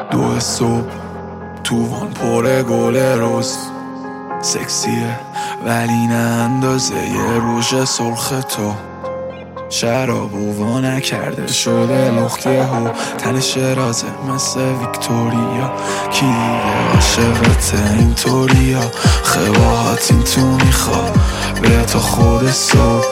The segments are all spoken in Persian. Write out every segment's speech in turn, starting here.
دو صبح توان پر گل روز، سکسیه ولی نه اندازه یه روژ سرخ تو. شراب و نکرده شده لخته ها، تن شرازه مثل ویکتوریا، کی دیگه عاشقت اینطوریا، خواهات این تو میخوا به تا خود صبح.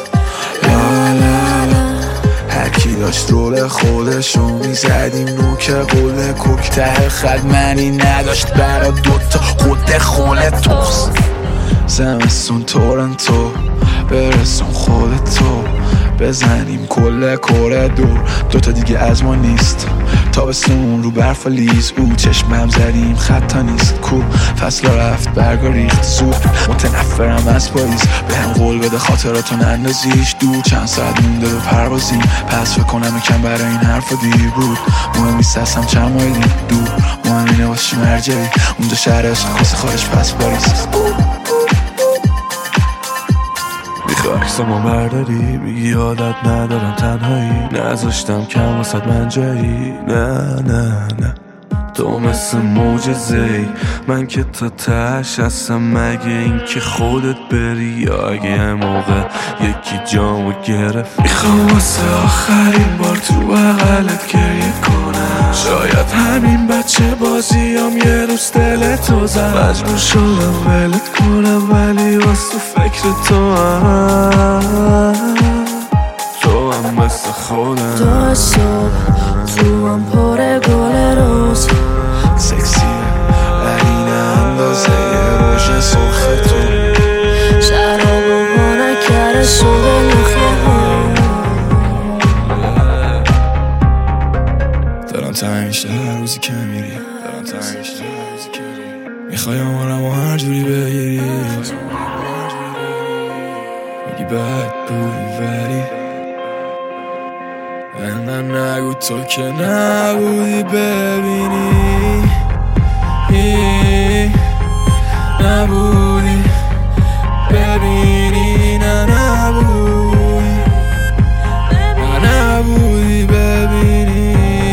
هرکی داشت رول خودشو میزدیم نوک قول کوک، ته خد منی نداشت برا دوتا خود خول توست. زمستون تورنتو برسون خودتو، بزنیم کل کره دور، دوتا دیگه از ما نیست. تابستون رو برف و لیز، او چشمم زدیم خطا نیست. کو فصل رفت برگا ریخت زود، متنفرم از پاییز. به هم قول بده خاطراتو نندازیش دور، چند ساعت مونده به پروازیم، پس فکر کنم یکم برای این حرفا دیر بود. مهم نیست هستم چند مایلی دور، مهم اینه باشی مرجعی اونجا شهرش خواسته خارج پس پاریس. عکسمو برداری بگی عادت ندارم تنهایی، نذاشتم کم واسد من جایی. نه تو مثل معجزه‌ای، من که تا تهش هستم، مگه این که خودت بری یا اگه یه موقع یکی جامو گرفت. میخوام واسه آخرین بار تو بغلت گریه کنم، شاید همین بچه بازیام یه روز دلتو زد. مجبور شدم ولت کنم ولی واسه فکر تو هم مثل خودم. تو صبح تو هم پر گل روز، سکسیه ولی نه اندازه یه روژ سرخ تو. شراب و نکرده شده لخته ها، دارم تنگ میشه هر روزی که میری، میخوای آمارم و هر جوری بگیری، میگی بد بودی ولی من نگو تو که نبودی ببینی، نبودی ببینی، نبودی ببینی.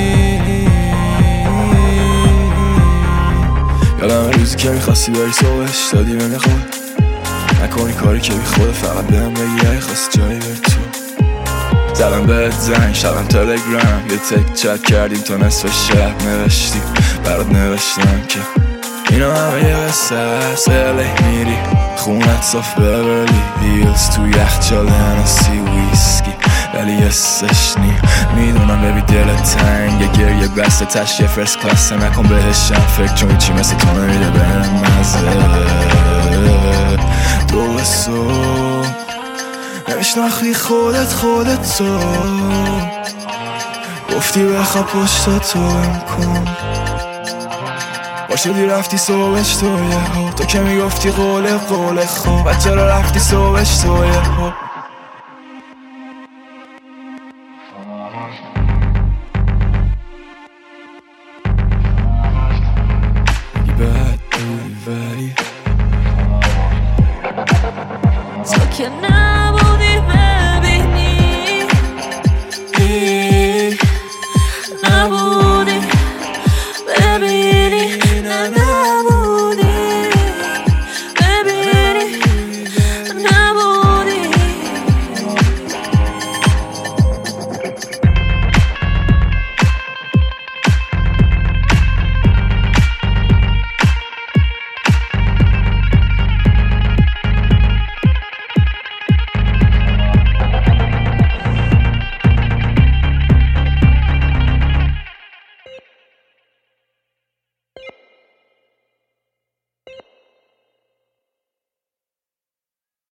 یادم روزی که میخواستی بری صبحش دادی من خود، نکنی کاری که بی خود، فقط بهم بگی اگه خواستی جایی بری تو. زدم بهت زنگ شدم تلگرام، یه تک چت کردیم تا نصف شب، نوشتی برات نوشتم که اینا همه یه قصه هست. الی میری خونت صاف ببرلی هیلز، تو یخچال هنسی ویسکی ولی یه سشنی. میدونم ببی دل تنگ گریه بسته تش یه فرست کلاسه، نکن بهشم فکر چون چی مثل تو نمیده بهم مزه. دو صبح نمیشناختی خودت تو، گفتی بخواب پشتا تو بم کن، باشدی رفتی صبحش تو یه ها، تو که میگفتی قول خوب، بچه رو رفتی صبحش تو یه ها.